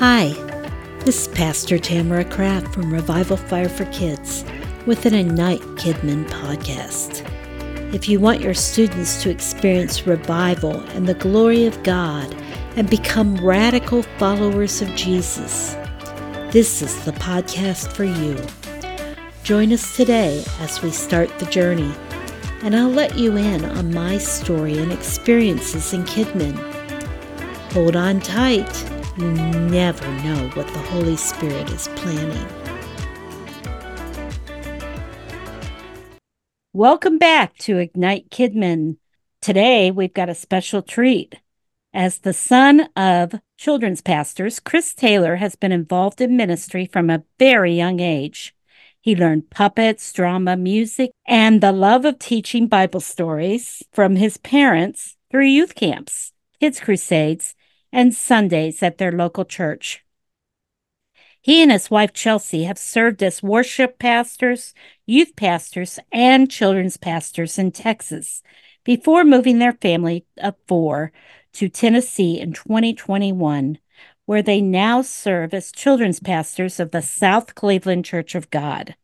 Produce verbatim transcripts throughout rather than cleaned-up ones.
Hi, this is Pastor Tamara Kraft from Revival Fire for Kids with an Ignite Kidmin podcast. If you want your students to experience revival and the glory of God and become radical followers of Jesus, this is the podcast for you. Join us today as we start the journey, and I'll let you in on my story and experiences in Kidmin. Hold on tight. You never know what the Holy Spirit is planning. Welcome back to Ignite Kidmin. Today, we've got a special treat. As the son of children's pastors, Chris Taylor has been involved in ministry from a very young age. He learned puppets, drama, music, and the love of teaching Bible stories from his parents through youth camps, kids' crusades, and Sundays at their local church. He and his wife Chelsea have served as worship pastors, youth pastors, and children's pastors in Texas before moving their family of four to Tennessee in twenty twenty-one, where they now serve as children's pastors of the South Cleveland Church of God.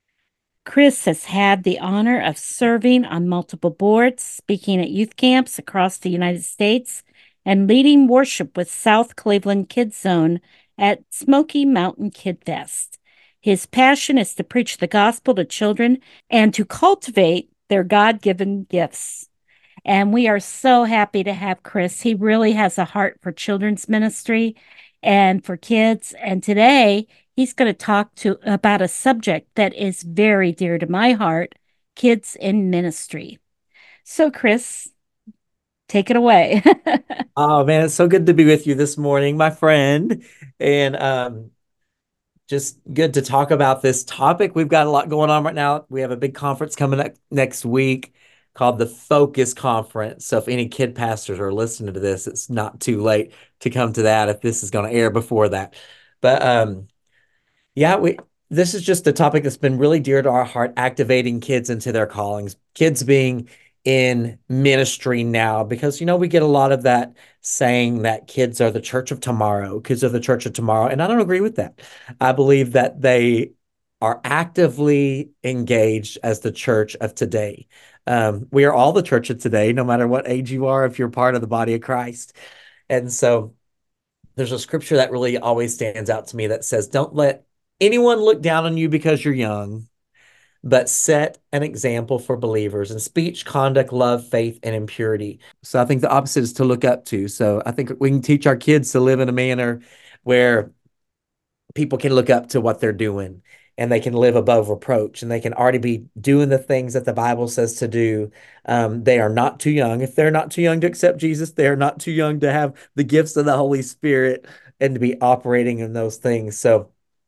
Chris has had the honor of serving on multiple boards, speaking at youth camps across the United States, and leading worship with South Cleveland Kids Zone at Smoky Mountain Kid Fest. His passion is to preach the gospel to children and to cultivate their God-given gifts. And we are so happy to have Chris. He really has a heart for children's ministry and for kids. And today he's going to talk to about a subject that is very dear to my heart, kids in ministry. So, Chris, take it away. Oh man, it's so good to be with you this morning, my friend. And um, just good to talk about this topic. We've got a lot going on right now. We have a big conference coming up next week called the Focus Conference. So if any kid pastors are listening to this, it's not too late to come to that if this is going to air before that. But um, yeah, we this is just a topic that's been really dear to our heart, activating kids into their callings, kids being in ministry now, because, you know, we get a lot of that saying that kids are the church of tomorrow, kids are the church of tomorrow. And I don't agree with that. I believe that they are actively engaged as the church of today. Um, we are all the church of today, no matter what age you are, if you're part of the body of Christ. And so there's a scripture that really always stands out to me that says, don't let anyone look down on you because you're young, but set an example for believers in speech, conduct, love, faith, and in purity. So I think the opposite is to look up to. So I think we can teach our kids to live in a manner where people can look up to what they're doing and they can live above reproach and they can already be doing the things that the Bible says to do. Um, they are not too young. If they're not too young to accept Jesus, they're not too young to have the gifts of the Holy Spirit and to be operating in those things. So,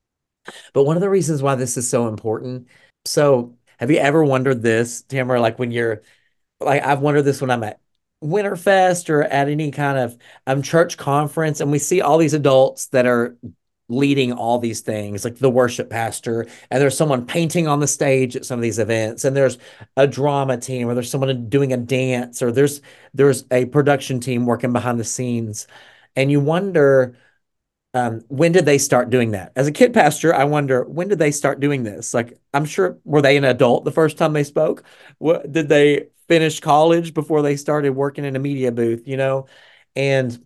but one of the reasons why this is so important. So have you ever wondered this, Tamara, like when you're like, I've wondered this when I'm at Winterfest or at any kind of um church conference, and we see all these adults that are leading all these things, like the worship pastor, and there's someone painting on the stage at some of these events, and there's a drama team, or there's someone doing a dance, or there's there's a production team working behind the scenes, and you wonder, um, when did they start doing that? As a kid pastor, I wonder, when did they start doing this? Like, I'm sure, were they an adult the first time they spoke? What, did they finish college before they started working in a media booth, you know? And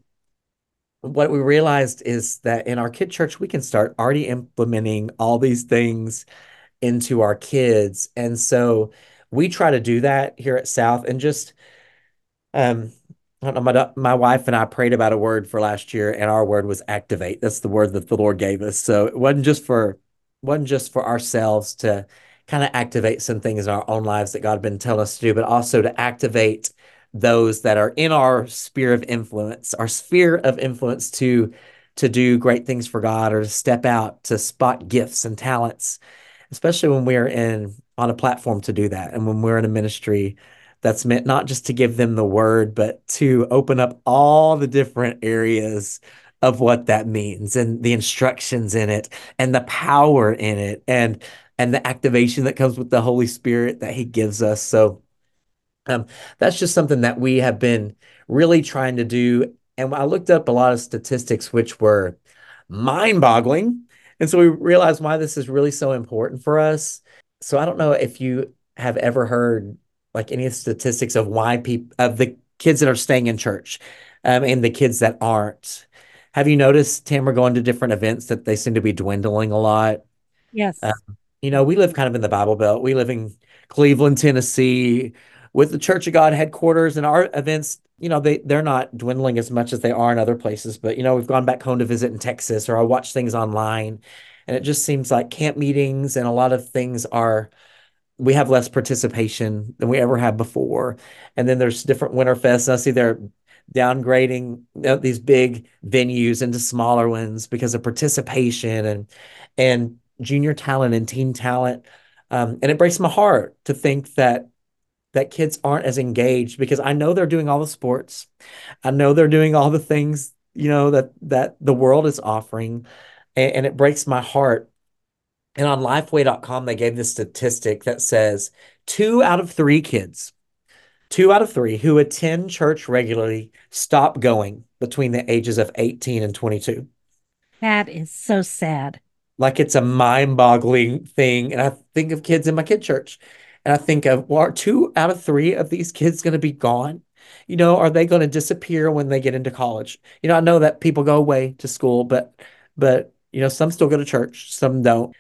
what we realized is that in our kid church, we can start already implementing all these things into our kids. And so we try to do that here at South and just, um, I don't know, my, my wife and I prayed about a word for last year, and our word was activate. That's the word that the Lord gave us. So it wasn't just for wasn't just for ourselves to kind of activate some things in our own lives that God had been telling us to do, but also to activate those that are in our sphere of influence, our sphere of influence to to do great things for God, or to step out to spot gifts and talents, especially when we're in on a platform to do that, and when we're in a ministry that's meant not just to give them the word, but to open up all the different areas of what that means and the instructions in it and the power in it and and the activation that comes with the Holy Spirit that he gives us. So um, that's just something that we have been really trying to do. And I looked up a lot of statistics, which were mind-boggling. And so we realized why this is really so important for us. So I don't know if you have ever heard like any statistics of why people of the kids that are staying in church, um, and the kids that aren't. Have you noticed, Tamara, going to different events that they seem to be dwindling a lot? Um, Yes. you know, we live kind of in the Bible Belt. We live in Cleveland, Tennessee, with the Church of God headquarters, and our events, you know, they they're not dwindling as much as they are in other places. But you know, we've gone back home to visit in Texas, or I watch things online, and it just seems like camp meetings and a lot of things are we have less participation than we ever had before. And then there's different winter fests. I see they're downgrading, you know, these big venues into smaller ones because of participation and and junior talent and teen talent. Um, and it breaks my heart to think that that kids aren't as engaged because I know they're doing all the sports. I know they're doing all the things, you know, that that the world is offering. And, and it breaks my heart and on lifeway dot com, they gave this statistic that says two out of three kids, two out of three who attend church regularly stop going between the ages of eighteen and twenty-two. That is so sad. Like it's a mind-boggling thing. And I think of kids in my kid church, and I think of, well, are two out of three of these kids going to be gone? You know, are they going to disappear when they get into college? You know, I know that people go away to school, but but you know, some still go to church, some don't.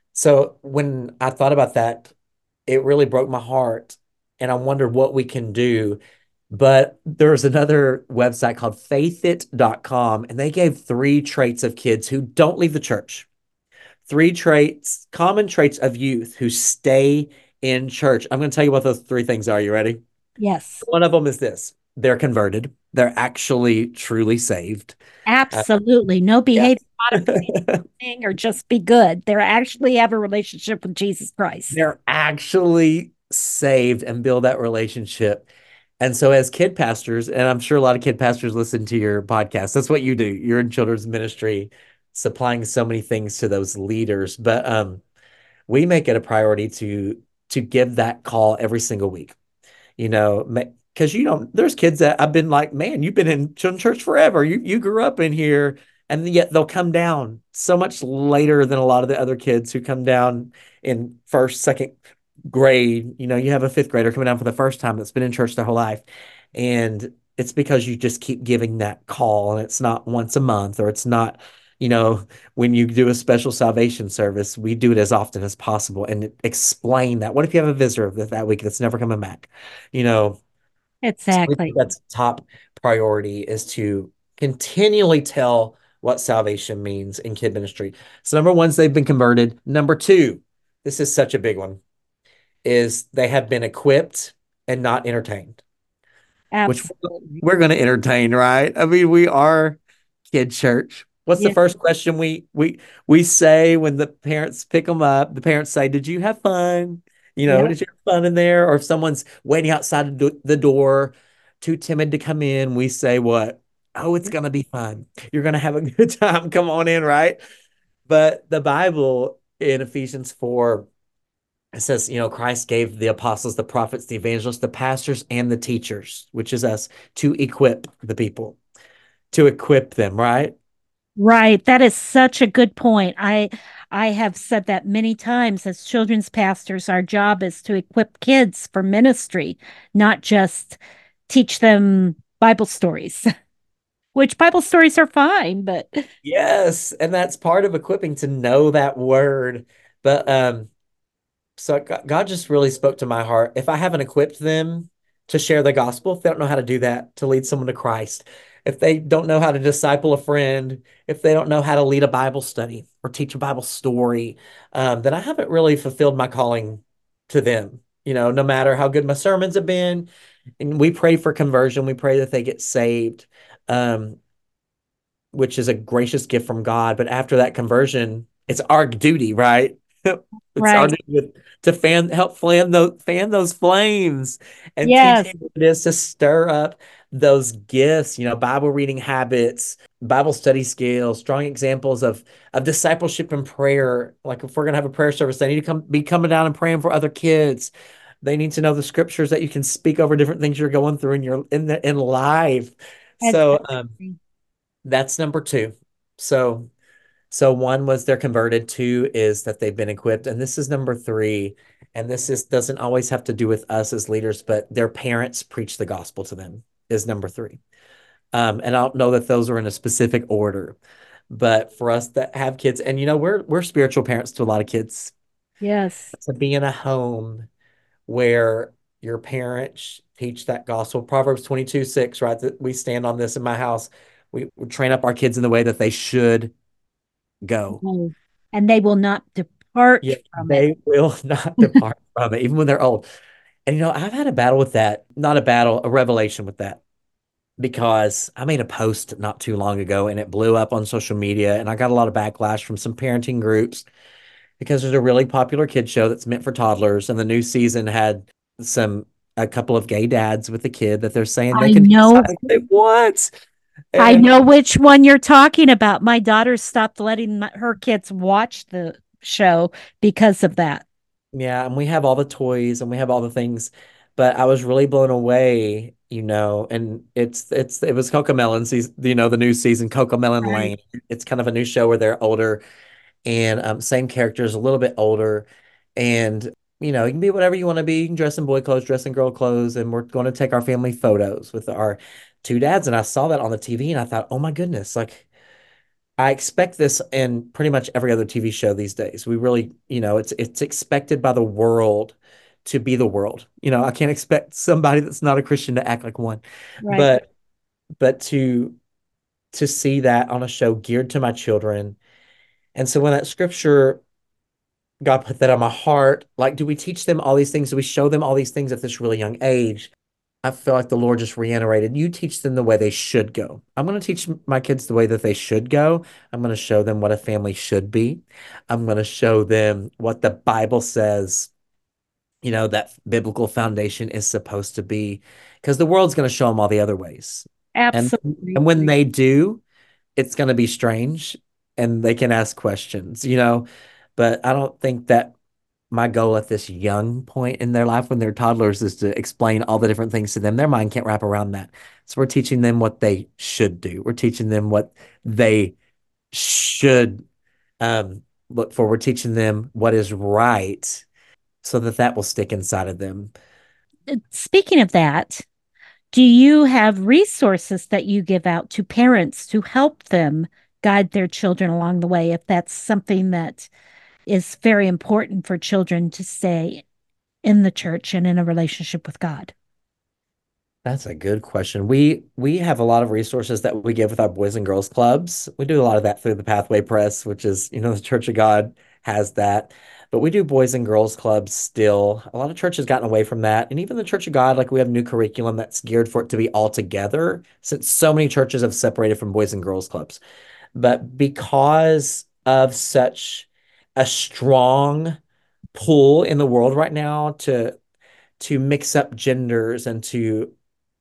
So when I thought about that, it really broke my heart. And I wondered what we can do. But there's another website called faith it dot com, and they gave three traits of kids who don't leave the church. Three traits, common traits of youth who stay in church. I'm going to tell you what those three things are. You ready? Yes. One of them is this: they're converted, they're actually truly saved. Uh, Absolutely. No yes. behavior modification or just be good. They actually have a relationship with Jesus Christ. They're actually saved and build that relationship. And so, as kid pastors, and I'm sure a lot of kid pastors listen to your podcast, that's what you do. You're in children's ministry, supplying so many things to those leaders. But um, we make it a priority to to give that call every single week. You know, because you know, there's kids that I've been like, man, you've been in children's church forever. You you grew up in here, and yet they'll come down so much later than a lot of the other kids who come down in first, second grade. You know, you have a fifth grader coming down for the first time that's been in church their whole life. And it's because you just keep giving that call, and it's not once a month, or it's not, you know, when you do a special salvation service, we do it as often as possible and explain that. What if you have a visitor that, that week that's never coming back? You know, so we think Exactly. that's top priority is to continually tell what salvation means in kid ministry. So number one is they've been converted. Number two, this is such a big one, is they have been equipped and not entertained, which Absolutely. we're going to entertain, right? I mean, we are kid church. What's the Yeah. first question we we we say when the parents pick them up? The parents say, "Did you have fun? You know, Yeah. did you have fun in there?" Or if someone's waiting outside the door, too timid to come in, we say, "What? Oh, it's gonna be fun. You're gonna have a good time. Come on in, right?" But the Bible in Ephesians four, it says, you know, Christ gave the apostles, the prophets, the evangelists, the pastors, and the teachers, which is us, to equip the people, to equip them, right? Right. That is such a good point. I I have said that many times as children's pastors, our job is to equip kids for ministry, not just teach them Bible stories, which Bible stories are fine, but Yes, and that's part of equipping to know that word. But um, so God God just really spoke to my heart. If I haven't equipped them to share the gospel, if they don't know how to do that, to lead someone to Christ, if they don't know how to disciple a friend, if they don't know how to lead a Bible study or teach a Bible story, um, then I haven't really fulfilled my calling to them. You know, no matter how good my sermons have been, and we pray for conversion, we pray that they get saved. Um, which is a gracious gift from God. But after that conversion, it's our duty, right? It's our right. duty to fan, help fan those, fan those flames and teach Yes. them what it is to stir up those gifts, you know, Bible reading habits, Bible study skills, strong examples of, of discipleship and prayer. Like if we're going to have a prayer service, they need to come be coming down and praying for other kids. They need to know the scriptures that you can speak over different things you're going through in your in the in life. So um Exactly. that's number two. So So one was they're converted, two is that they've been equipped, and this is number three. And this is doesn't always have to do with us as leaders, but their parents preach the gospel to them is number three. Um, and I don't know that those are in a specific order, but for us that have kids, and you know, we're we're spiritual parents to a lot of kids. Yes. To be in a home where your parents teach that gospel, Proverbs twenty-two six, right? That we stand on this in my house. We, we train up our kids in the way that they should go. Oh, and they will not depart Yeah, from it. they will not depart from it, even when they're old. And you know, I've had a battle with that, not a battle, a revelation with that, because I made a post not too long ago and it blew up on social media, and I got a lot of backlash from some parenting groups because there's a really popular kid show that's meant for toddlers, and the new season had some a couple of gay dads with a kid that they're saying they I can decide know. what they want. I And know which one you're talking about. My daughter stopped letting my, her kids watch the show because of that. yeah, and we have all the toys and we have all the things, but I was really blown away, you know, and it's it's it was Cocomelon season, you know, the new season, Cocomelon Right. Lane. It's kind of a new show where they're older and um, same characters, a little bit older, and you know, you can be whatever you want to be. You can dress in boy clothes, dress in girl clothes, and we're going to take our family photos with our two dads. And I saw that on the T V, and I thought, oh my goodness, like I expect this in pretty much every other T V show these days. We really, you know, it's it's expected by the world to be the world. You know, I can't expect somebody that's not a Christian to act like one. Right. But but to to see that on a show geared to my children. And so when that scripture, God put that on my heart, like, do we teach them all these things? Do we show them all these things at this really young age? I feel like the Lord just reiterated, you teach them the way they should go. I'm going to teach my kids the way that they should go. I'm going to show them what a family should be. I'm going to show them what the Bible says, you know, that biblical foundation is supposed to be, because the world's going to show them all the other ways. And Absolutely and when agree. they do, it's going to be strange and they can ask questions, you know, but I don't think that my goal at this young point in their life when they're toddlers is to explain all the different things to them. Their mind can't wrap around that. So we're teaching them what they should do. We're teaching them what they should um, look for. We're teaching them what is right so that that will stick inside of them. Uh, Speaking of that, do you have resources that you give out to parents to help them guide their children along the way if that's something that is very important for children to stay in the church and in a relationship with God? That's a good question. We we have a lot of resources that we give with our boys and girls clubs. We do a lot of that through the Pathway Press, which is, you know, the Church of God has that. But we do boys and girls clubs still. A lot of churches gotten away from that. And even the Church of God, like we have new curriculum that's geared for it to be all together, since so many churches have separated from boys and girls clubs. But because of such a strong pull in the world right now to to mix up genders and to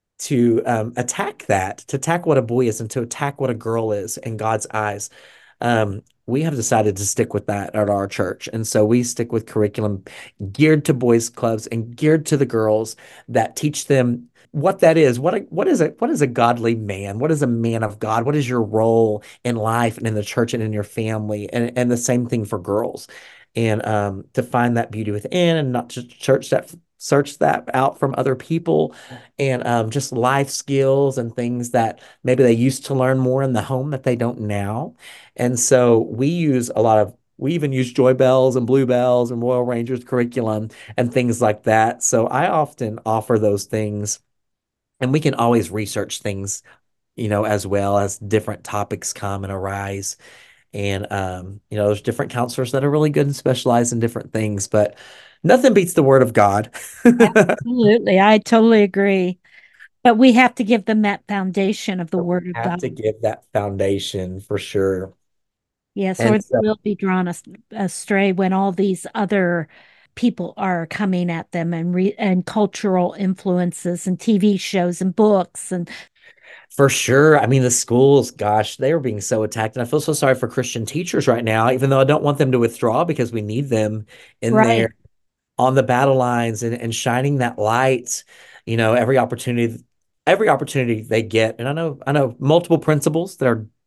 to um, attack that, to attack what a boy is and to attack what a girl is in God's eyes. Um, we have decided to stick with that at our church. And so we stick with curriculum geared to boys clubs and geared to the girls that teach them what that is. What a, what is it? What is a godly man? What is a man of God? What is your role in life and in the church and in your family? And, and the same thing for girls. And um, to find that beauty within and not to church that search that out from other people and um, just life skills and things that maybe they used to learn more in the home that they don't now. And so we use a lot of, we even use Joy Bells and Blue Bells and Royal Rangers curriculum and things like that. So I often offer those things, and we can always research things, you know, as well as different topics come and arise. And um, you know, there's different counselors that are really good and specialize in different things, but nothing beats the word of God. Absolutely. I totally agree. But we have to give them that foundation of the Word of Have God. to give that foundation for sure. Yes, or And they so will be drawn as- astray when all these other people are coming at them and re and cultural influences and T V shows and books and for sure, I mean, the schools, gosh, they are being so attacked. And I feel so sorry for Christian teachers right now, even though I don't want them to withdraw because we need them in right. there on the battle lines and, and shining that light, you know, every opportunity, every opportunity they get. And I know, I know multiple principals that are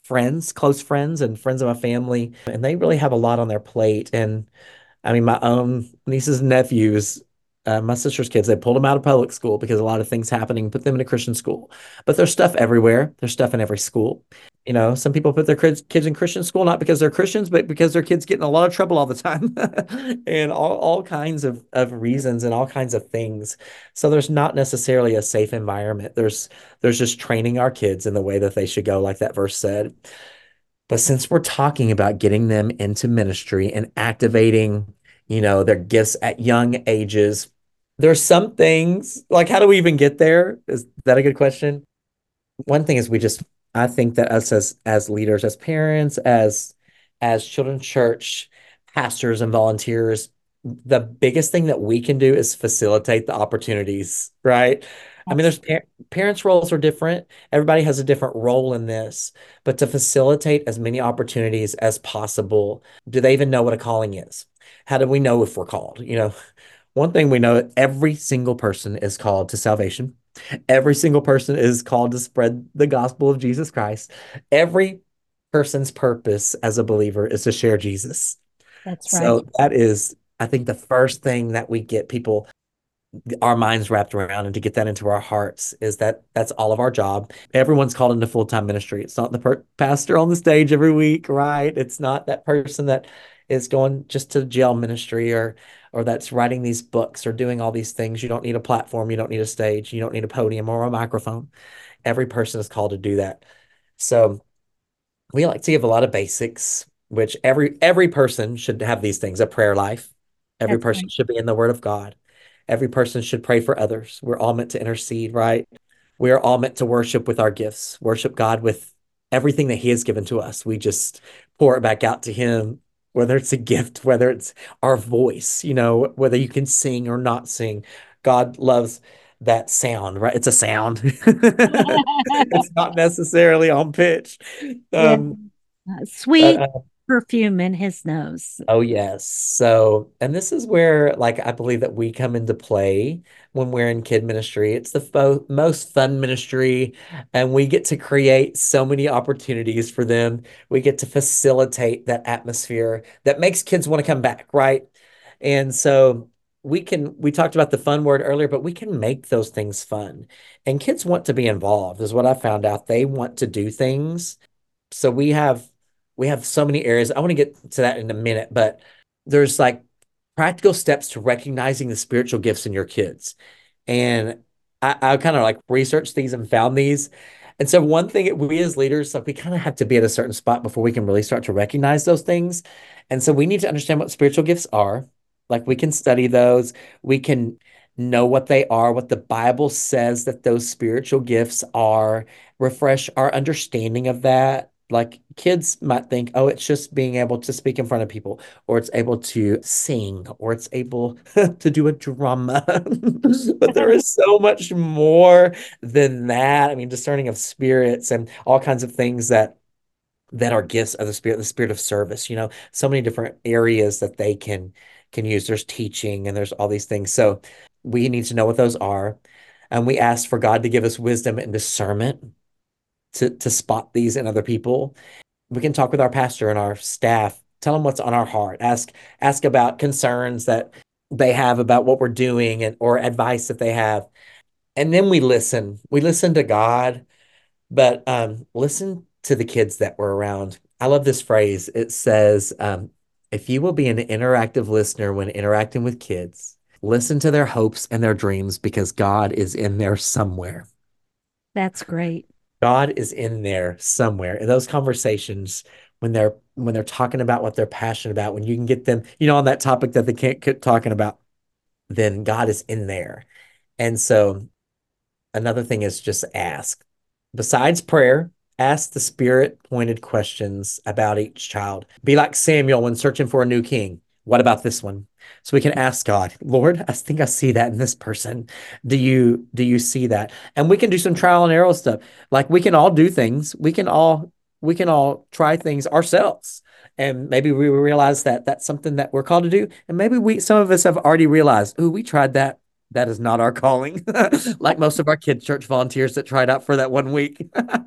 friends, close friends, and friends of my family, and they really have a lot on their plate. And I mean, my own nieces and nephews, uh, my sister's kids, they pulled them out of public school because a lot of things happening, put them in a Christian school. But there's stuff everywhere. There's stuff in every school. You know, some people put their kids kids in Christian school not because they're Christians, but because their kids get in a lot of trouble all the time, and all, all kinds of, of reasons and all kinds of things. So there's not necessarily a safe environment. There's there's just training our kids in the way that they should go, like that verse said. But since we're talking about getting them into ministry and activating, you know, their gifts at young ages, there's some things like, how do we even get there? Is that a good question? One thing is we just, I think that us as as leaders, as parents, as as children's church pastors and volunteers, the biggest thing that we can do is facilitate the opportunities, right? I mean, That's there's par parents' roles are different. Everybody has a different role in this, but to facilitate as many opportunities as possible, do they even know what a calling is? How do we know if we're called? You know, one thing we know, every single person is called to salvation. Every single person is called to spread the gospel of Jesus Christ. Every person's purpose as a believer is to share Jesus. that's right. So that is, I think, the first thing that we get people our minds wrapped around, and to get that into our hearts is that that's all of our job. Everyone's called into full-time ministry. It's not the per pastor on the stage every week, right? It's not that person that is going just to jail ministry, or or that's writing these books or doing all these things. You don't need a platform, you don't need a stage, you don't need a podium or a microphone. Every person is called to do that. So we like to give a lot of basics, which every every person should have these things: a prayer life. Every That's person right. should be in the Word of God. Every person should pray for others. We're all meant to intercede, right? We are all meant to worship with our gifts, worship God with everything that He has given to us. We just pour it back out to Him, whether it's a gift, whether it's our voice, you know, whether you can sing or not sing. God loves that sound, right? It's a sound. It's not necessarily on pitch. Yeah. Um, Uh, but sweet uh, perfume in his nose. Oh, yes. So, and this is where, like, I believe that we come into play when we're in kid ministry. It's the fo most fun ministry, and we get to create so many opportunities for them. We get to facilitate that atmosphere that makes kids want to come back, right? And so we can, we talked about the fun word earlier, but we can make those things fun. And kids want to be involved, is what I found out. They want to do things. So we have we have so many areas. I want to get to that in a minute, but there's like practical steps to recognizing the spiritual gifts in your kids. And I, I kind of like researched these and found these. And so one thing we as leaders, like we kind of have to be at a certain spot before we can really start to recognize those things. And so we need to understand what spiritual gifts are. Like we can study those. We can know what they are, what the Bible says that those spiritual gifts are, refresh our understanding of that. Like kids might think, oh, it's just being able to speak in front of people, or it's able to sing, or it's able to do a drama. But there is so much more than that. I mean, discerning of spirits and all kinds of things that that are gifts of the spirit, the spirit of service, you know, so many different areas that they can can use. There's teaching and there's all these things. So we need to know what those are. And we ask for God to give us wisdom and discernment to to spot these in other people. We can talk with our pastor and our staff, tell them what's on our heart, ask ask about concerns that they have about what we're doing, and or advice that they have. And then we listen. We listen to God, but um, listen to the kids that we're around. I love this phrase. It says, um, if you will be an interactive listener when interacting with kids, listen to their hopes and their dreams because God is in there somewhere. That's great. God is in there somewhere in those conversations when they're when they're talking about what they're passionate about, when you can get them, you know, on that topic that they can't quit talking about, then God is in there. And so another thing is just ask. Besides prayer, ask the spirit pointed questions about each child. Be like Samuel when searching for a new king. What about this one? So we can ask God, Lord, I think I see that in this person. Do you do you see that? And we can do some trial and error stuff. Like we can all do things. We can all we can all try things ourselves. And maybe we realize that that's something that we're called to do. And maybe we some of us have already realized, oh, we tried that That is not our calling. Like most of our kids' church volunteers that tried out for that one week.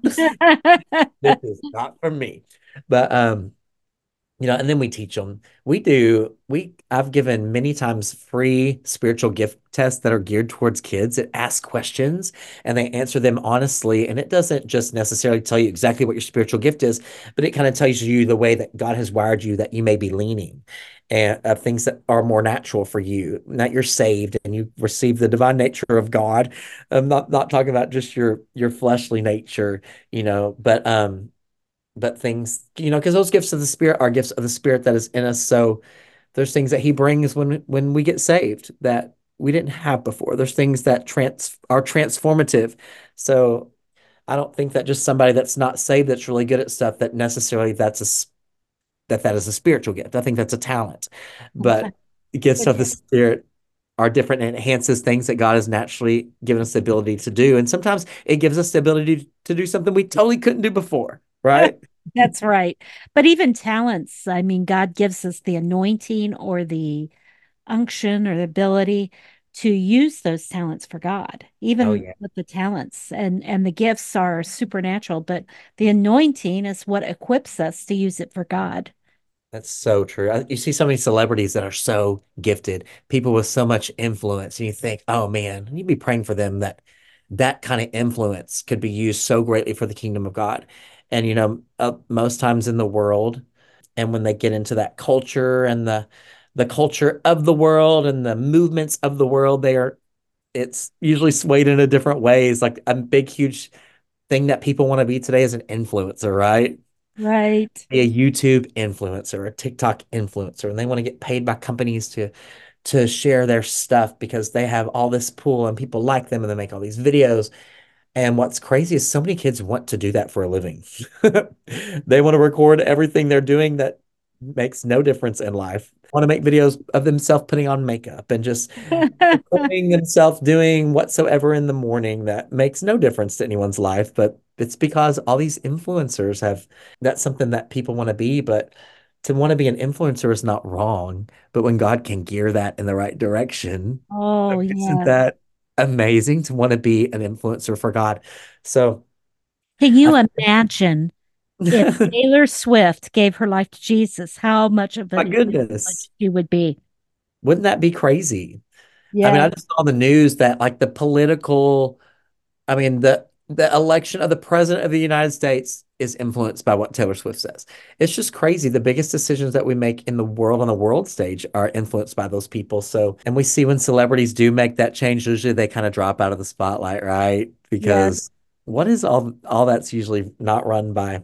This is not for me. But um, you know, and then we teach them. We do, we, I've given many times free spiritual gift tests that are geared towards kids. It asks questions and they answer them honestly. And it doesn't just necessarily tell you exactly what your spiritual gift is, but it kind of tells you the way that God has wired you that you may be leaning and of things that are more natural for you. That you're saved and you receive the divine nature of God. I'm not not talking about just your your fleshly nature, you know, but um but things, you know, because those gifts of the Spirit are gifts of the Spirit that is in us. So there's things that He brings when when we get saved that we didn't have before. There's things that trans are transformative. So I don't think that just somebody that's not saved that's really good at stuff that necessarily that's a that that is a spiritual gift. I think that's a talent, Okay. but gifts It of the is. Spirit are different and enhances things that God has naturally given us the ability to do. And sometimes it gives us the ability to do something we totally couldn't do before, right? That's right. But even talents, I mean, God gives us the anointing or the unction or the ability to use those talents for God, Oh even yeah. with the talents and and the gifts are supernatural, but the anointing is what equips us to use it for God. That's so true. I- You see so many celebrities that are so gifted, people with so much influence, and you think, oh man, you'd be praying for them that that kind of influence could be used so greatly for the kingdom of God. And you know, uh, most times in the world, and when they get into that culture and the the culture of the world and the movements of the world, they are it's usually swayed in a different ways. Like a big, huge thing that people want to be today is an influencer, right? Right. Be a YouTube influencer, a TikTok influencer, and they want to get paid by companies to to share their stuff because they have all this pool and people like them and they make all these videos. And what's crazy is so many kids want to do that for a living. They want to record everything they're doing that makes no difference in life. Want to make videos of themselves putting on makeup and just recording themselves doing whatsoever in the morning that makes no difference to anyone's life, but it's because all these influencers have that's something that people want to be, but to want to be an influencer is not wrong. But when God can gear that in the right direction, Oh, isn't yes. that amazing to want to be an influencer for God? So Can I you imagine if my Taylor Swift gave her life to Jesus, how much of an influence goodness, she would be? wouldn't that be crazy? I mean, Yeah. I just saw the news that like the political I mean, the the election of the president of the United States is influenced by what Taylor Swift says. It's just crazy. The biggest decisions that we make in the world on the world stage are influenced by those people. So, and we see when celebrities do make that change, usually they kind of drop out of the spotlight, right? Yes. Because what is all all that's usually not run by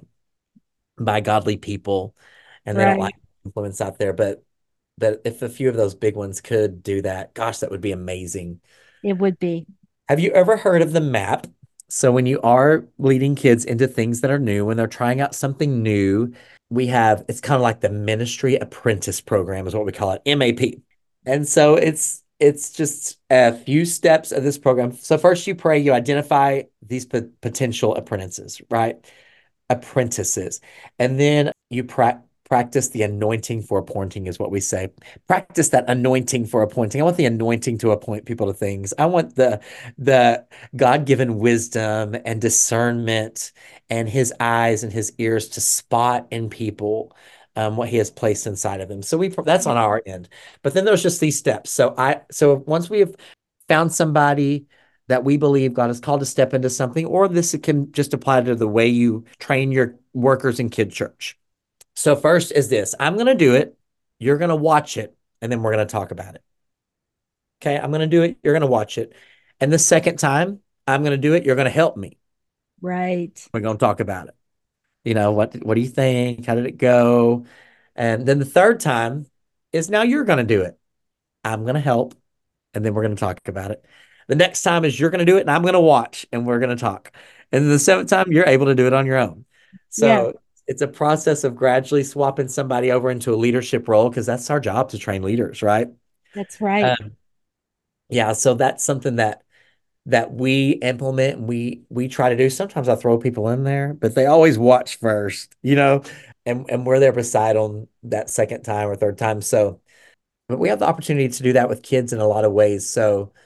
by godly people, and they don't like Right. influence out there. But but if a few of those big ones could do that, gosh, that would be amazing. It would be. Have you ever heard of the MAP? So when you are leading kids into things that are new, when they're trying out something new, we have it's kind of like the Ministry Apprentice Program is what we call it, M A P. And so it's it's just a few steps of this program. So first you pray, you identify these p- potential apprentices, right? Apprentices. And then you pra practice the anointing for appointing, is what we say. Practice that anointing for appointing. I want the anointing to appoint people to things. I want the the God-given wisdom and discernment and his eyes and his ears to spot in people um, what he has placed inside of them. So we that's on our end. But then there's just these steps. So I so once we have found somebody that we believe God has called to step into something, or this can just apply to the way you train your workers in kid church. So, first is this: I'm going to do it, you're going to watch it, and then we're going to talk about it. Okay, I'm going to do it, you're going to watch it. And the second time I'm going to do it, you're going to help me. Right. We're going to talk about it. You know, what, what do you think? How did it go? And then the third time is now you're going to do it. I'm going to help, and then we're going to talk about it. The next time is you're going to do it, and I'm going to watch, and we're going to talk. And then the seventh time, you're able to do it on your own. Yeah, So it's a process of gradually swapping somebody over into a leadership role because that's our job to train leaders, right? that's right. Um, yeah, so that's something that that we implement and we we try to do. Sometimes I throw people in there, but they always watch first, you know, and and we're there beside on that second time or third time. So, but we have the opportunity to do that with kids in a lot of ways. So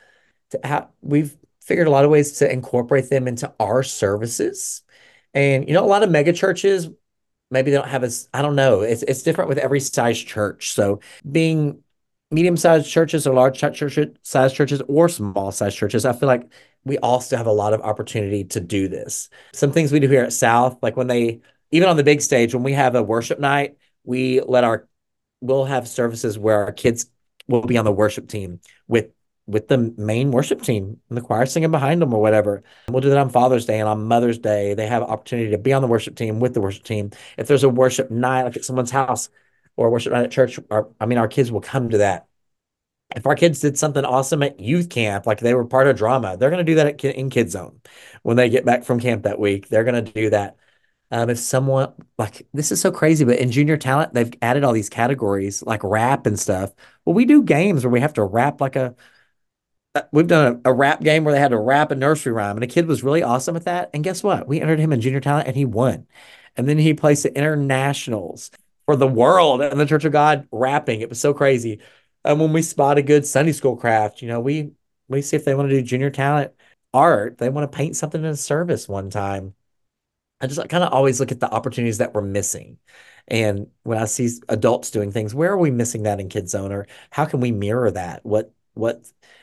to how we've figured a lot of ways to incorporate them into our services. And you know, a lot of mega churches maybe they don't have as I don't know. It's it's different with every size church. So being medium-sized churches or large church size churches or small size churches, I feel like we all still have a lot of opportunity to do this. Some things we do here at South, like when they even on the big stage, when we have a worship night, we let our we'll have services where our kids will be on the worship team with with the main worship team and the choir singing behind them or whatever. And we'll do that on Father's Day and on Mother's Day. They have opportunity to be on the worship team with the worship team. If there's a worship night, like at someone's house or a worship night at church, our, I mean, our kids will come to that. If our kids did something awesome at youth camp, like they were part of drama, they're going to do that at, in Kids Zone when they get back from camp that week. They're going to do that. Um, if someone like this is so crazy, but in junior talent, they've added all these categories like rap and stuff. Well, we do games where we have to rap like a uh, we've done a, a rap game where they had to rap a nursery rhyme, and a kid was really awesome at that. And guess what? We entered him in junior talent, and he won. And then he placed at internationals for the world and the Church of God rapping. It was so crazy. And when we spot a good Sunday school craft, you know, we we see if they want to do junior talent art. They want to paint something in a service one time. I just kind of always look at the opportunities that we're missing. And when I see adults doing things, where are we missing that in Kids Zone? Or how can we mirror that? What what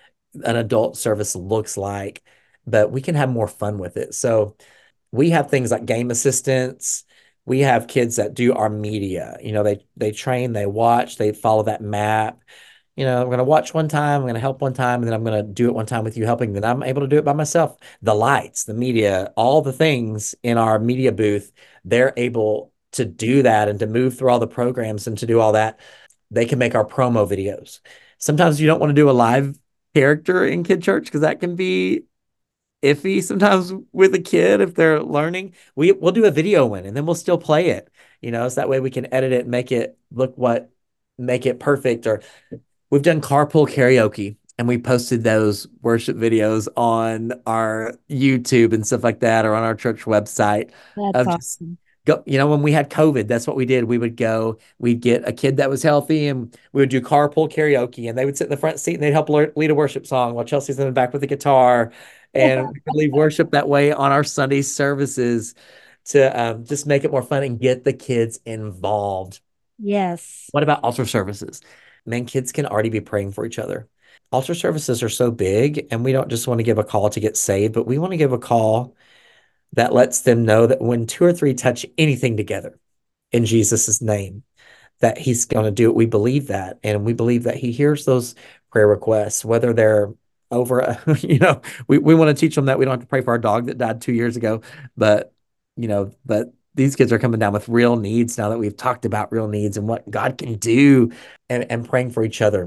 an adult service looks like, but we can have more fun with it. So we have things like game assistants. We have kids that do our media. You know, they they train, they watch, they follow that map. You know, I'm going to watch one time, I'm going to help one time, and then I'm going to do it one time with you helping. Then I'm able to do it by myself. The lights, the media, all the things in our media booth, they're able to do that and to move through all the programs and to do all that. They can make our promo videos. Sometimes you don't want to do a live character in kid church because that can be iffy sometimes with a kid if they're learning. We we'll do a video one and then we'll still play it, you know, so that way we can edit it, make it look what make it perfect. Or we've done carpool karaoke and we posted those worship videos on our YouTube and stuff like that, or on our church website That's of just awesome. go, you know, when we had COVID, that's what we did. We would go, we'd get a kid that was healthy and we would do carpool karaoke and they would sit in the front seat and they'd help lead a worship song while Chelsea's in the back with the guitar. And we could lead worship that way on our Sunday services to um, just make it more fun and get the kids involved. Yes. What about altar services? Man, kids can already be praying for each other. Altar services are so big, and we don't just want to give a call to get saved, but we want to give a call that lets them know that when two or three touch anything together in Jesus' name, that he's going to do it. We believe that. And we believe that he hears those prayer requests, whether they're over, you know, we, we want to teach them that we don't have to pray for our dog that died two years ago, but, you know, but these kids are coming down with real needs now that we've talked about real needs and what God can do, and, and praying for each other.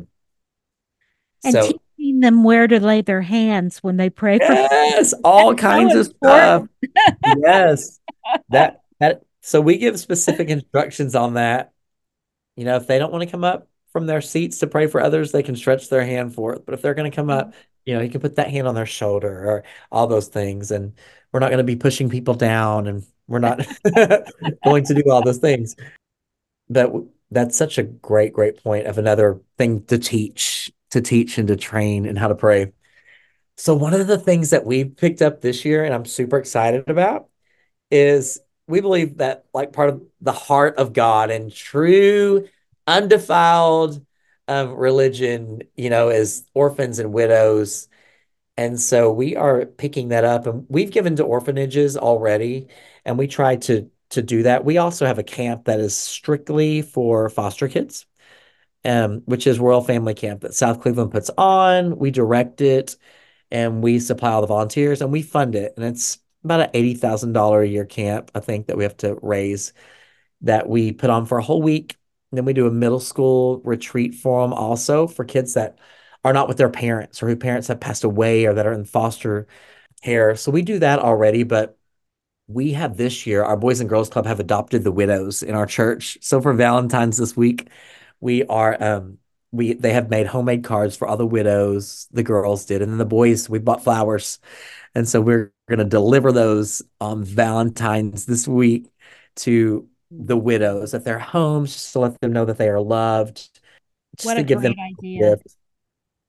And So, teaching them where to lay their hands when they pray for yes, that's all so kinds of stuff. important. Yes. That, that, so we give specific instructions on that. You know, if they don't want to come up from their seats to pray for others, they can stretch their hand for it. But if they're going to come up, you know, you can put that hand on their shoulder or all those things. And we're not going to be pushing people down and we're not going to do all those things. But that's such a great, great point of another thing to teach, to teach and to train and how to pray. So one of the things that we picked up this year and I'm super excited about is we believe that like part of the heart of God and true undefiled um, religion, you know, is orphans and widows. And so we are picking that up and we've given to orphanages already and we try to to do that. We also have a camp that is strictly for foster kids, um, which is Royal Family Camp that South Cleveland puts on. We direct it and we supply all the volunteers and we fund it. And it's about an eighty thousand dollars a year camp, I think, that we have to raise that we put on for a whole week. And then we do a middle school retreat for them also for kids that are not with their parents or whose parents have passed away or that are in foster care. So we do that already, but we have this year, our Boys and Girls Club have adopted the widows in our church. So for Valentine's this week, we are um we they have made homemade cards for all the widows, the girls did, and then the boys, we bought flowers. And so we're going to deliver those on Valentine's this week to the widows at their homes, just to let them know that they are loved, just What to a give them great a idea. gift.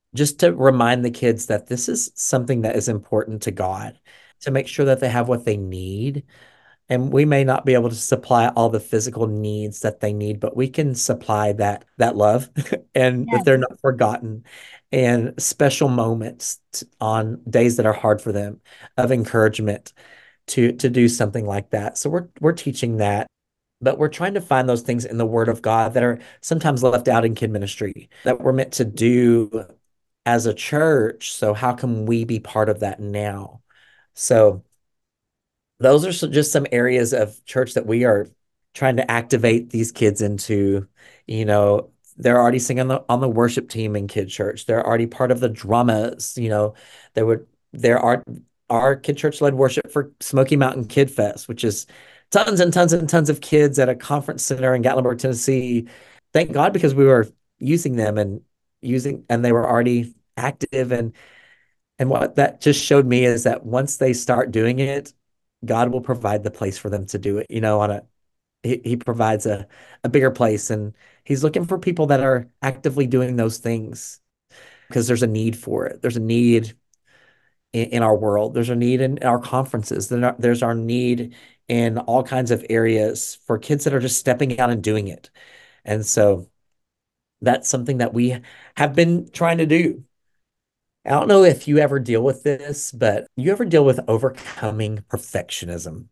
just to remind the kids that this is something that is important to God, to make sure that they have what they need. And we may not be able to supply all the physical needs that they need, but we can supply that that love and that they're Yes. not forgotten, and special moments t- on days that are hard for them of encouragement to to do something like that. So we're we're teaching that, but we're trying to find those things in the Word of God that are sometimes left out in kid ministry that we're meant to do as a church. So how can we be part of that now? So those are so- just some areas of church that we are trying to activate these kids into. You know, they're already singing on the, on the worship team in kid church. They're already part of the dramas. You know, there would there are our kid church led worship for Smoky Mountain Kid Fest, which is tons and tons and tons of kids at a conference center in Gatlinburg, Tennessee. Thank God, because we were using them and using and they were already active. and and what that just showed me is that once they start doing it, God will provide the place for them to do it. You know, on a he, he provides a a bigger place, and he's looking for people that are actively doing those things because there's a need for it. There's a need in, in our world. There's a need in our conferences. There's our, there's our need in all kinds of areas for kids that are just stepping out and doing it. And so that's something that we have been trying to do. I don't know if you ever deal with this, but you ever deal with overcoming perfectionism?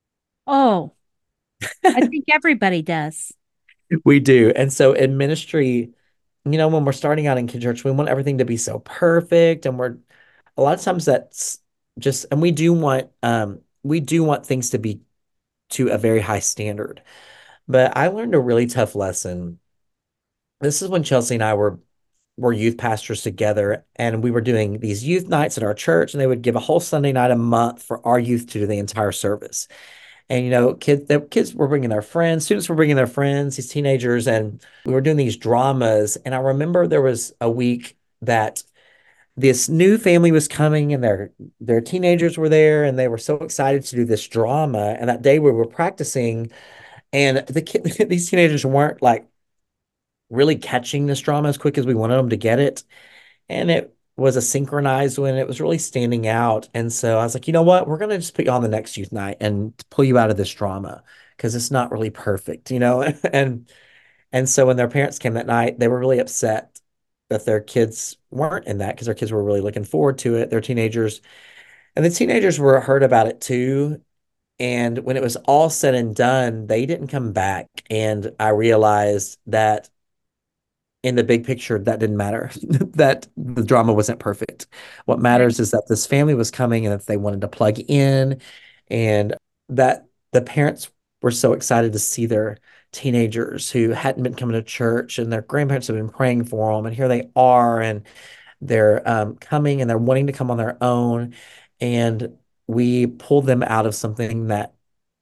Oh, I think everybody does. We do. And so in ministry, you know, when we're starting out in kid church, we want everything to be so perfect. And we're a lot of times that's just, and we do want, um, we do want things to be to a very high standard. But I learned a really tough lesson. This is when Chelsea and I were were youth pastors together, and we were doing these youth nights at our church, and they would give a whole Sunday night a month for our youth to do the entire service. And you know, kids, the kids were bringing their friends, students were bringing their friends, these teenagers, and we were doing these dramas. And I remember there was a week that this new family was coming, and their their teenagers were there, and they were so excited to do this drama. And that day we were practicing, and the kid, these teenagers weren't like really catching this drama as quick as we wanted them to get it. And it was a synchronized one. It was really standing out. And so I was like, you know what? We're going to just put you on the next youth night and pull you out of this drama because it's not really perfect, you know? and and so when their parents came that night, they were really upset that their kids weren't in that because their kids were really looking forward to it. They're teenagers. And the teenagers were hurt about it too. And when it was all said and done, they didn't come back. And I realized that in the big picture, that didn't matter, that the drama wasn't perfect. What Right. matters is that this family was coming and that they wanted to plug in, and that the parents were so excited to see their teenagers who hadn't been coming to church, and their grandparents have been praying for them. And here they are, and they're um, coming and they're wanting to come on their own. And we pulled them out of something that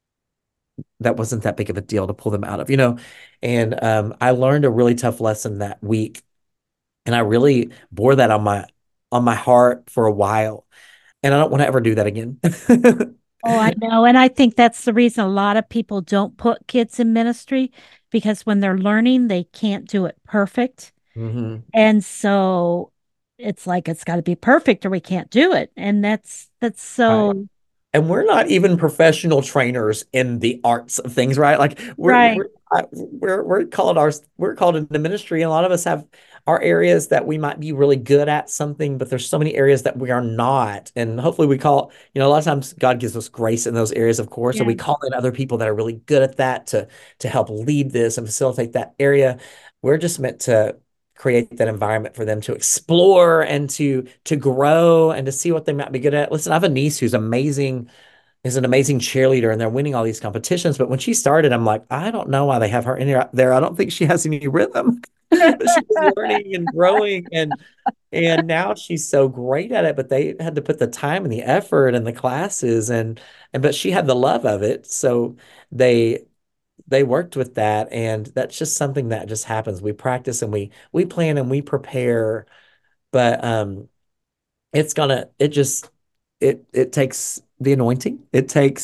that wasn't that big of a deal to pull them out of, you know. And um, I learned a really tough lesson that week, and I really bore that on my on my heart for a while. And I don't want to ever do that again. Oh, I know. And I think that's the reason a lot of people don't put kids in ministry because when they're learning, they can't do it perfect. hmm And so it's like it's got to be perfect or we can't do it. And that's that's Right. so And we're not even professional trainers in the arts of things, right? Like we're right. we're I- we're we're called our we're called in the ministry, and a lot of us have our areas that we might be really good at something, but there's so many areas that we are not. And hopefully we call, you know, a lot of times God gives us grace in those areas, of course, and we Yeah. call in other people that are really good at that to to help lead this and facilitate that area. We're just meant to create that environment for them to explore and to to grow and to see what they might be good at. Listen, I have a niece who's amazing, is an amazing cheerleader, and they're winning all these competitions. But when she started, I'm like, I don't know why they have her in there. I don't think she has any rhythm. But she was learning and growing, and and now she's so great at it. But they had to put the time and the effort and the classes, and and but she had the love of it. So they they worked with that, and that's just something that just happens. We practice and we we plan and we prepare, but um it's gonna it just it it takes the anointing. It takes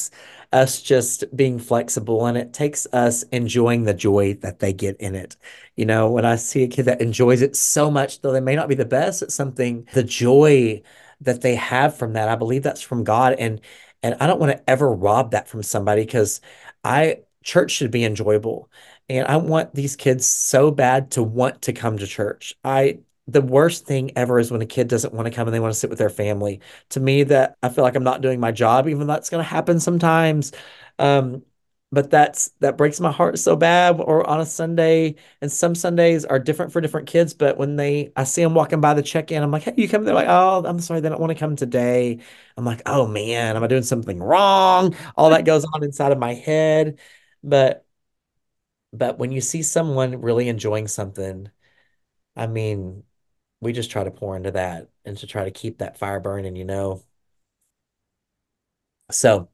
us just being flexible, and it takes us enjoying the joy that they get in it. You know, when I see a kid that enjoys it so much, though they may not be the best at something, the joy that they have from that, I believe that's from God. And and I don't want to ever rob that from somebody because I church should be enjoyable. And I want these kids so bad to want to come to church. I the worst thing ever is when a kid doesn't want to come and they want to sit with their family. To me, that I feel like I'm not doing my job, even though that's going to happen sometimes. Um, but that's that breaks my heart so bad. Or on a Sunday, and some Sundays are different for different kids. But when they, I see them walking by the check-in, I'm like, "Hey, you come?" They're like, "Oh, I'm sorry, they don't want to come today." I'm like, "Oh man, am I doing something wrong?" All that goes on inside of my head. But but when you see someone really enjoying something, I mean, we just try to pour into that and to try to keep that fire burning, you know. So,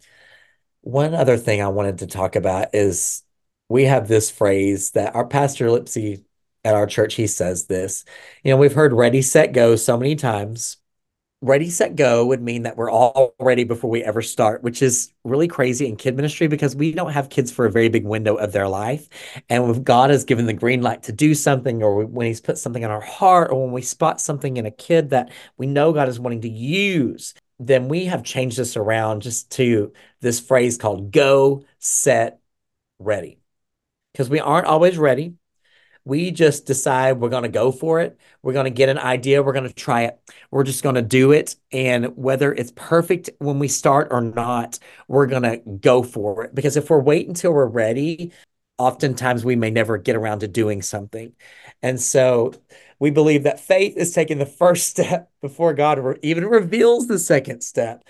one other thing I wanted to talk about is we have this phrase that our pastor Lipsy at our church, he says this. You know, we've heard ready, set, go so many times. Ready, set, go would mean that we're all ready before we ever start, which is really crazy in kid ministry because we don't have kids for a very big window of their life. And when God has given the green light to do something, or when He's put something in our heart, or when we spot something in a kid that we know God is wanting to use, then we have changed this around just to this phrase called go, set, ready. Because we aren't always ready. We just decide we're going to go for it. We're going to get an idea. We're going to try it. We're just going to do it. And whether it's perfect when we start or not, we're going to go for it. Because if we're waiting until we're ready, oftentimes we may never get around to doing something. And so we believe that faith is taking the first step before God re- even reveals the second step.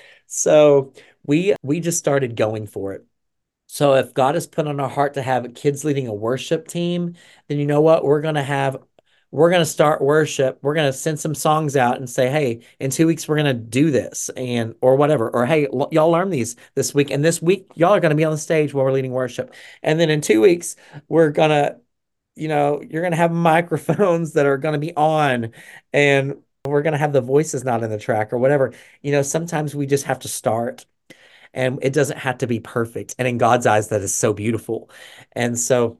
So we we just started going for it. So if God has put on our heart to have kids leading a worship team, then you know what? We're going to have, we're going to start worship. We're going to send some songs out and say, hey, in two weeks, we're going to do this and, or whatever. Or, hey, l- y'all learn these this week. And this week, y'all are going to be on the stage while we're leading worship. And then in two weeks, we're going to, you know, you're going to have microphones that are going to be on and we're going to have the voices not in the track or whatever. You know, sometimes we just have to start and it doesn't have to be perfect. And in God's eyes, that is so beautiful. And so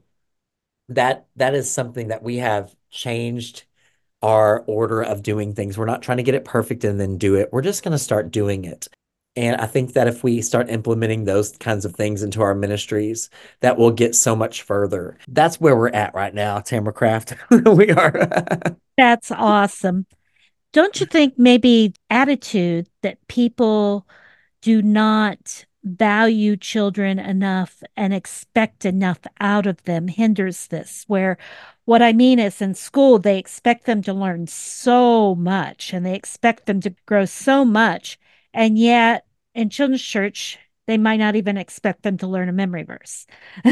that that is something that we have changed our order of doing things. We're not trying to get it perfect and then do it. We're just going to start doing it. And I think that if we start implementing those kinds of things into our ministries, that will get so much further. That's where we're at right now, Tamara. We are. That's awesome. Don't you think maybe attitude that people do not value children enough and expect enough out of them hinders this? Where what I mean is in school, they expect them to learn so much and they expect them to grow so much. And yet in children's church, they might not even expect them to learn a memory verse.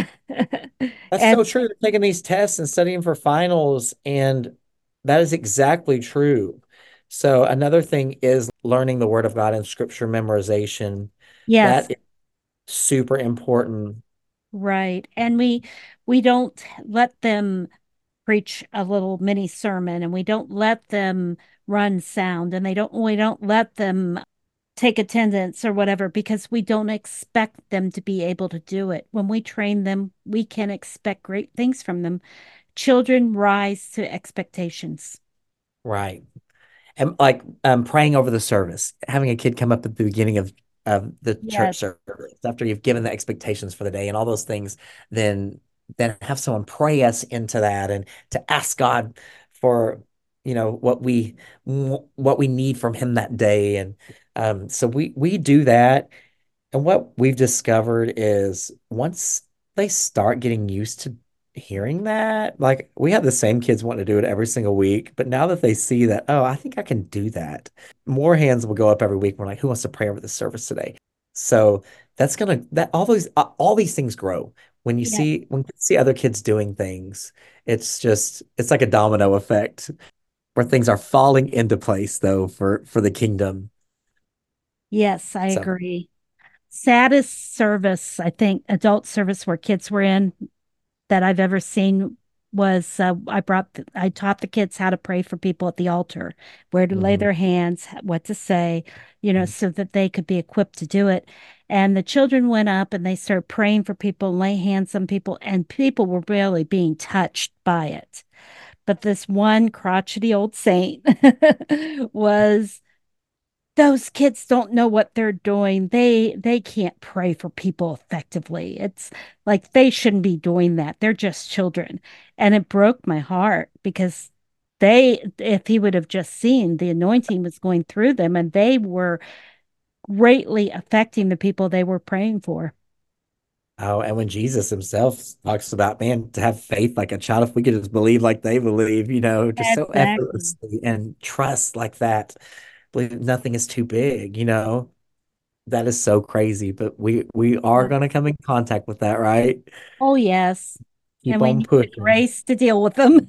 That's And so true. They're taking these tests and studying for finals, and that is exactly true. So another thing is learning the Word of God and Scripture memorization. yes, That is super important. right. And we we don't let them preach a little mini sermon and we don't let them run sound and they don't we don't let them take attendance or whatever because we don't expect them to be able to do it. When we train them, we can expect great things from them. Children rise to expectations. Right. And like um, praying over the service, having a kid come up at the beginning of of the church Yes. service after you've given the expectations for the day and all those things, then then have someone pray us into that and to ask God for you know what we what we need from Him that day. And um, so we we do that. And what we've discovered is once they start getting used to hearing that, like we have the same kids wanting to do it every single week, but now that they see that, oh, I think I can do that, more hands will go up every week. We're like, who wants to pray over the service today? So that's gonna that all those uh, all these things grow when you Yes. see when you see other kids doing things. It's just it's like a domino effect where things are falling into place though for for the kingdom. Yes, I So agree. Saddest service, I think, adult service where kids were in that I've ever seen was uh, I brought the, I taught the kids how to pray for people at the altar, where to lay mhm. their hands, what to say, you know, so that they could be equipped to do it. And the children went up and they started praying for people, lay hands on people, and people were really being touched by it. But this one crotchety old saint was, those kids don't know what they're doing. They they can't pray for people effectively. It's like they shouldn't be doing that. They're just children. And it broke my heart because they, if he would have just seen the anointing was going through them and they were greatly affecting the people they were praying for. Oh, and when Jesus himself talks about, man, to have faith like a child, if we could just believe like they believe, you know, just so Exactly. effortlessly and trust like that, believe nothing is too big, you know, that is so crazy. But we we are Yeah. going to come in contact with that, right? Oh, yes. Keep And we on need the pushing. grace to deal with them.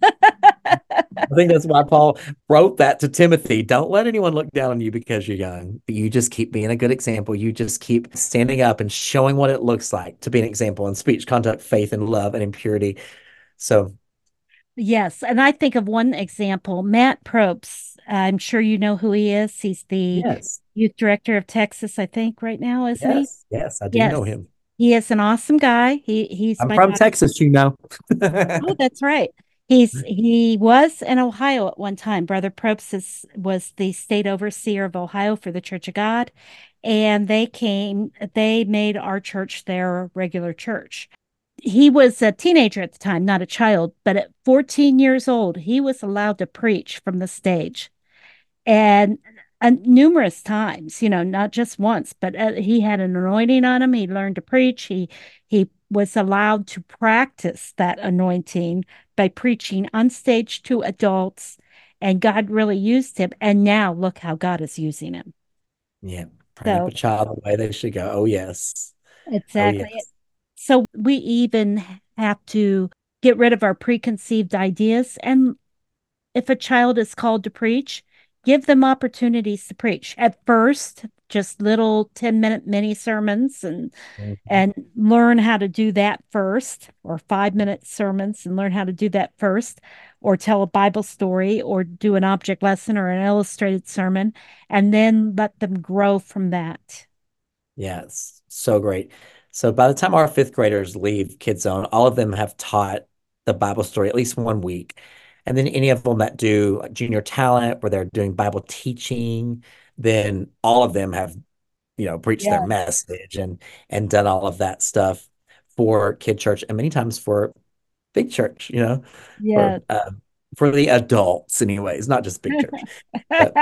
I think that's why Paul wrote that to Timothy. Don't let anyone look down on you because you're young. You just keep being a good example. You just keep standing up and showing what it looks like to be an example in speech, conduct, faith, and love and in purity. So, Yes, and I think of one example, Matt Probst. I'm sure you know who he is. He's the yes, youth director of Texas, I think, right now, isn't he? yes, yes, I do know Yes. him. He is an awesome guy. He he's I'm my from daughter. Texas, you know. Oh, that's right. He's he was in Ohio at one time. Brother Probst is, was the state overseer of Ohio for the Church of God, and they came. They made our church their regular church. He was a teenager at the time, not a child, but at fourteen years old, he was allowed to preach from the stage and, and numerous times, you know, not just once, but uh, he had an anointing on him. He learned to preach. He he was allowed to practice that anointing by preaching on stage to adults, and God really used him. And now look how God is using him. Yeah, train up a So child the way they should go. Oh, yes. Oh, exactly. yes. So we even have to get rid of our preconceived ideas. And if a child is called to preach, give them opportunities to preach. At first, just little ten minute mini sermons and Mhm. and learn how to do that first, or five minute sermons and learn how to do that first, or tell a Bible story or do an object lesson or an illustrated sermon, and then let them grow from that. Yes, so great. So by the time our fifth graders leave Kids Zone, all of them have taught the Bible story at least one week. And then any of them that do like junior talent where they're doing Bible teaching, then all of them have, you know, preached their Yeah. message and and done all of that stuff for Kid Church and many times for Big Church, you know, for Yeah. uh, for the adults anyways, not just Big Church. But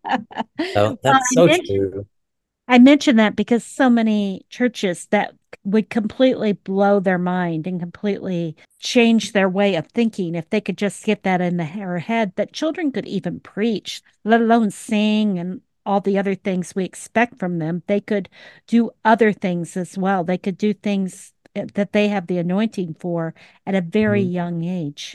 Well, oh, that's I so mentioned true. I mention that because so many churches that would completely blow their mind and completely change their way of thinking if they could just get that in their head that children could even preach, let alone sing and all the other things we expect from them. They could do other things as well. They could do things eh, that they have the anointing for at a very Mhm. young age.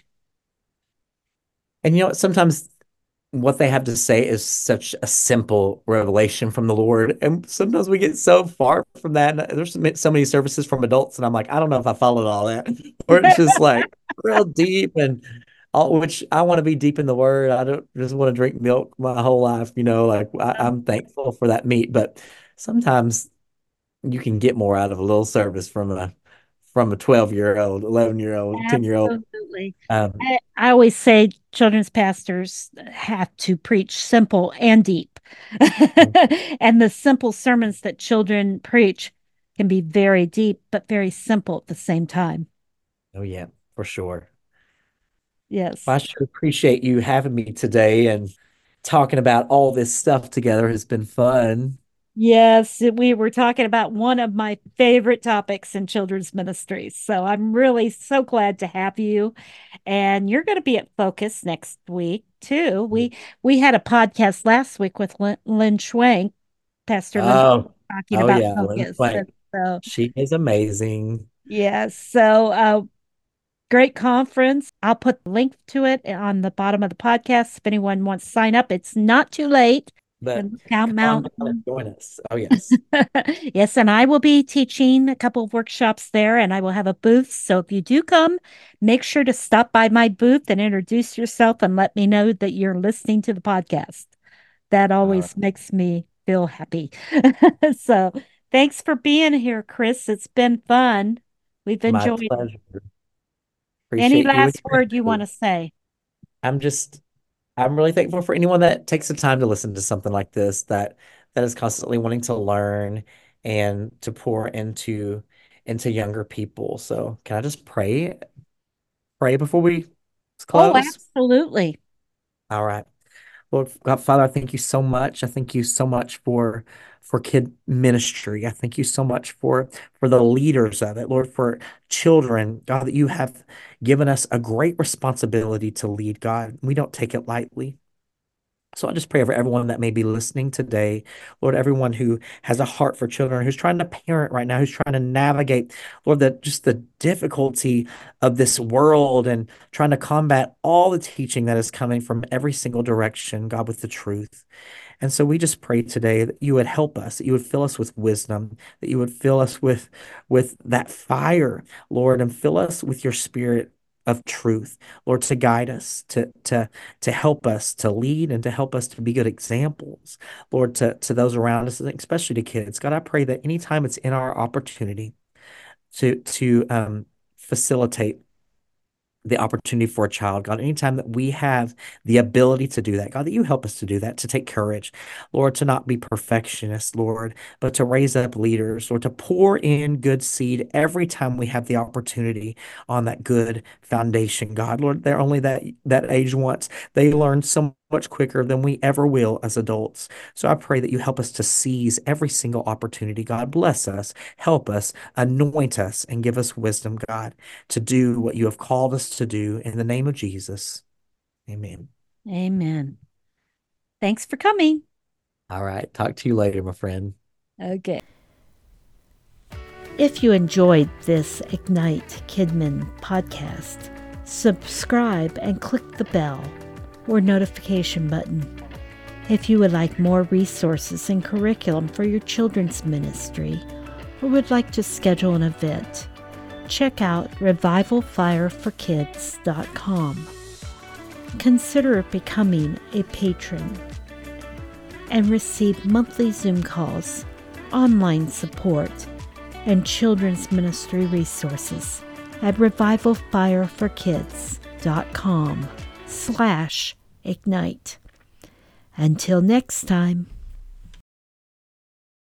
And you know what? Sometimes what they have to say is such a simple revelation from the Lord. And sometimes we get so far from that. And there's so so many services from adults, and I'm like, I don't know if I followed all that. Or it's just like real deep and all, which I want to be deep in the word. I don't just want to drink milk my whole life, you know, like I, I'm thankful for that meat. But sometimes you can get more out of a little service from a from a twelve year old, eleven year old, ten year old. Absolutely. Um, I, I always say children's pastors have to preach simple and deep. And the simple sermons that children preach can be very deep, but very simple at the same time. oh yeah, for sure. Well, Yes. I sure appreciate you having me today and talking about all this stuff together has been fun. Yes, we were talking about one of my favorite topics in children's ministries. So I'm really so glad to have you. And you're going to be at Focus next week too. We we had a podcast last week with Lynn, Lynn Schwank, Pastor Lynn, Oh, talking oh about yeah, Lynn Focus. Swank. And so She is amazing. yes, so uh, great conference. I'll put the link to it on the bottom of the podcast if anyone wants to sign up. It's not too late. But And Lookout come on down and Mountain. join us. Oh yes. Yes, and I will be teaching a couple of workshops there, and I will have a booth. So if you do come, make sure to stop by my booth and introduce yourself and let me know that you're listening to the podcast. That All right. always makes me feel happy. So Thanks for being here, Chris. It's been fun. We've My enjoyed it. pleasure. Any Appreciate you and last your word you want input. to say? I'm just I'm really thankful for anyone that takes the time to listen to something like this, that that is constantly wanting to learn and to pour into into younger people. So can I just pray pray before we Oh, close? absolutely. All right. Lord God, Father, I thank you so much. I thank you so much for for kid ministry. I thank you so much for for the leaders of it, Lord, for children, God, that you have given us a great responsibility to lead, God. We don't take it lightly. So I just pray over everyone that may be listening today, Lord, everyone who has a heart for children, who's trying to parent right now, who's trying to navigate, Lord, that just the difficulty of this world and trying to combat all the teaching that is coming from every single direction, God, with the truth. And so we just pray today that you would help us, that you would fill us with wisdom, that you would fill us with with that fire, Lord, and fill us with your spirit of truth, Lord, to guide us, to to to help us to lead and to help us to be good examples, Lord, to to those around us, and especially to kids. God, I pray that anytime it's in our opportunity to to um, facilitate the opportunity for a child, God, anytime that we have the ability to do that, God, that you help us to do that, to take courage, Lord, to not be perfectionists, Lord, but to raise up leaders, or to pour in good seed every time we have the opportunity on that good foundation, God. Lord, they're only that that age once. They learn so much quicker than we ever will as adults. So I pray that you help us to seize every single opportunity. God, bless us, help us, anoint us, and give us wisdom, God, to do what you have called us to do in the name of Jesus. Amen. Amen. Thanks for coming. All right. Talk to you later, my friend. Okay. If you enjoyed this Ignite Kidmin podcast, subscribe and click the bell or notification button. If you would like more resources and curriculum for your children's ministry, or would like to schedule an event, check out revival fire for kids dot com. Consider becoming a patron and receive monthly Zoom calls, online support, and children's ministry resources at revival fire for kids dot com slash ignite. Until next time.